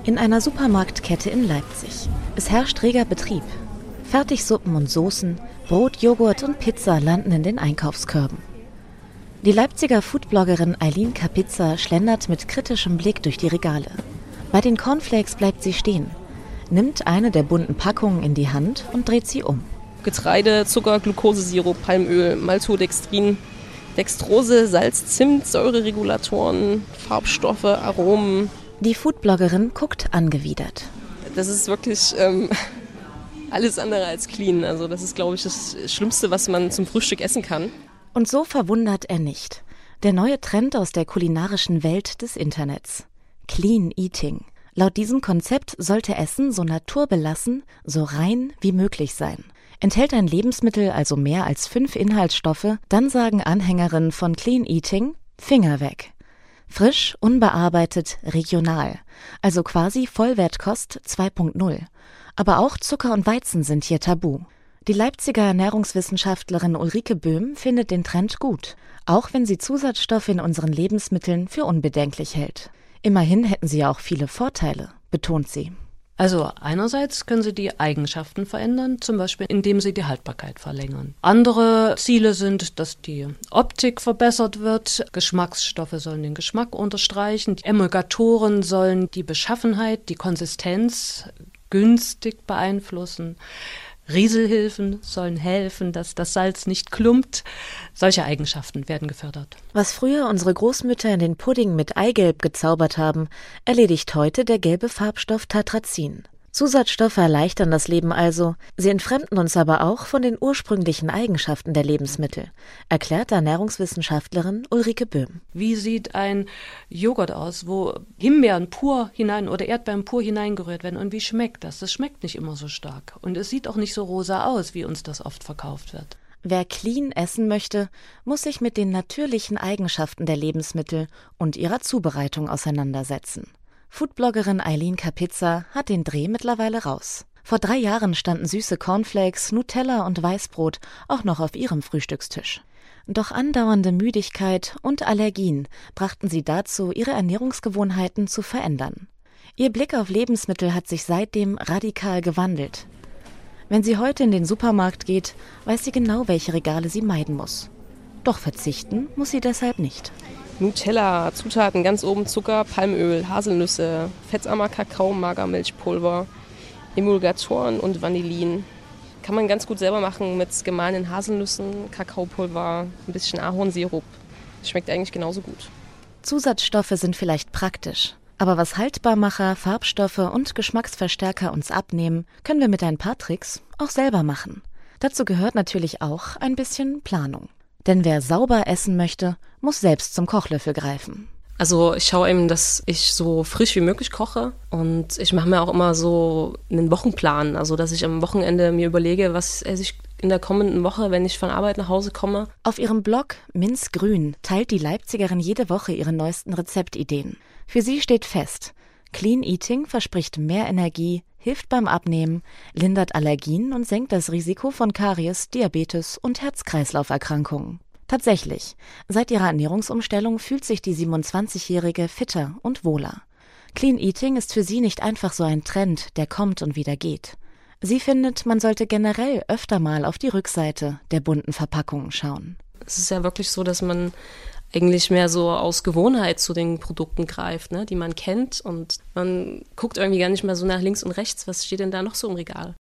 In einer Supermarktkette in Leipzig. Es herrscht reger Betrieb. Fertigsuppen und Soßen, Brot, Joghurt und Pizza landen in den Einkaufskörben. Die Leipziger Foodbloggerin Aylin Kapitza schlendert mit kritischem Blick durch die Regale. Bei den Cornflakes bleibt sie stehen, nimmt eine der bunten Packungen in die Hand und dreht sie um. Getreide, Zucker, Glukosesirup, Palmöl, Maltodextrin, Dextrose, Salz, Zimt, Säureregulatoren, Farbstoffe, Aromen. Die Foodbloggerin guckt angewidert. Das ist wirklich alles andere als clean. Also das ist, glaube ich, das Schlimmste, was man zum Frühstück essen kann. Und so verwundert er nicht. Der neue Trend aus der kulinarischen Welt des Internets. Clean Eating. Laut diesem Konzept sollte Essen so naturbelassen, so rein wie möglich sein. Enthält ein Lebensmittel also mehr als 5 Inhaltsstoffe, dann sagen Anhängerinnen von Clean Eating, Finger weg. Frisch, unbearbeitet, regional. Also quasi Vollwertkost 2.0. Aber auch Zucker und Weizen sind hier tabu. Die Leipziger Ernährungswissenschaftlerin Ulrike Böhm findet den Trend gut, auch wenn sie Zusatzstoffe in unseren Lebensmitteln für unbedenklich hält. Immerhin hätten sie ja auch viele Vorteile, betont sie. Also einerseits können sie die Eigenschaften verändern, zum Beispiel indem sie die Haltbarkeit verlängern. Andere Ziele sind, dass die Optik verbessert wird, Geschmacksstoffe sollen den Geschmack unterstreichen, die Emulgatoren sollen die Beschaffenheit, die Konsistenz günstig beeinflussen. Rieselhilfen sollen helfen, dass das Salz nicht klumpt. Solche Eigenschaften werden gefördert. Was früher unsere Großmütter in den Pudding mit Eigelb gezaubert haben, erledigt heute der gelbe Farbstoff Tartrazin. Zusatzstoffe erleichtern das Leben also, sie entfremden uns aber auch von den ursprünglichen Eigenschaften der Lebensmittel, erklärt Ernährungswissenschaftlerin Ulrike Böhm. Wie sieht ein Joghurt aus, wo Himbeeren pur hinein oder Erdbeeren pur hineingerührt werden, und wie schmeckt das? Das schmeckt nicht immer so stark und es sieht auch nicht so rosa aus, wie uns das oft verkauft wird. Wer clean essen möchte, muss sich mit den natürlichen Eigenschaften der Lebensmittel und ihrer Zubereitung auseinandersetzen. Foodbloggerin Aylin Kapitza hat den Dreh mittlerweile raus. Vor 3 Jahren standen süße Cornflakes, Nutella und Weißbrot auch noch auf ihrem Frühstückstisch. Doch andauernde Müdigkeit und Allergien brachten sie dazu, ihre Ernährungsgewohnheiten zu verändern. Ihr Blick auf Lebensmittel hat sich seitdem radikal gewandelt. Wenn sie heute in den Supermarkt geht, weiß sie genau, welche Regale sie meiden muss. Doch verzichten muss sie deshalb nicht. Nutella, Zutaten ganz oben Zucker, Palmöl, Haselnüsse, fettarmer Kakao, Magermilchpulver, Emulgatoren und Vanillin. Kann man ganz gut selber machen mit gemahlenen Haselnüssen, Kakaopulver, ein bisschen Ahornsirup. Schmeckt eigentlich genauso gut. Zusatzstoffe sind vielleicht praktisch, aber was Haltbarmacher, Farbstoffe und Geschmacksverstärker uns abnehmen, können wir mit ein paar Tricks auch selber machen. Dazu gehört natürlich auch ein bisschen Planung. Denn wer sauber essen möchte, muss selbst zum Kochlöffel greifen. Also ich schaue eben, dass ich so frisch wie möglich koche, und ich mache mir auch immer so einen Wochenplan, also dass ich am Wochenende mir überlege, was esse ich in der kommenden Woche, wenn ich von Arbeit nach Hause komme. Auf ihrem Blog Minzgrün teilt die Leipzigerin jede Woche ihre neuesten Rezeptideen. Für sie steht fest: Clean Eating verspricht mehr Energie, hilft beim Abnehmen, lindert Allergien und senkt das Risiko von Karies, Diabetes und Herz-Kreislauf-Erkrankungen. Tatsächlich, seit ihrer Ernährungsumstellung fühlt sich die 27-Jährige fitter und wohler. Clean Eating ist für sie nicht einfach so ein Trend, der kommt und wieder geht. Sie findet, man sollte generell öfter mal auf die Rückseite der bunten Verpackungen schauen. Es ist ja wirklich so, dass man eigentlich mehr so aus Gewohnheit zu den Produkten greift, ne, die man kennt, und man guckt irgendwie gar nicht mehr so nach links und rechts, was steht denn da noch so im Regal.